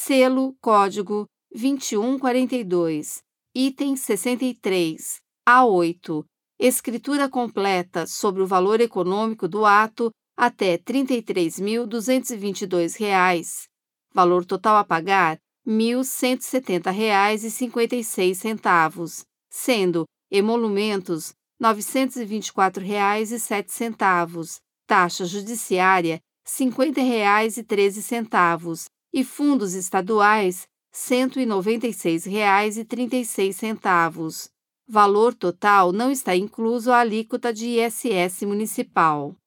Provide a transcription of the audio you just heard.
selo código 2142, item 63, A8, escritura completa sobre o valor econômico do ato até R$ 33.222, valor total a pagar R$ 1.170,56, sendo emolumentos R$ 924,07, taxa judiciária R$ 50,13 e fundos estaduais R$ 196,36. Valor total não está incluso a alíquota de ISS municipal.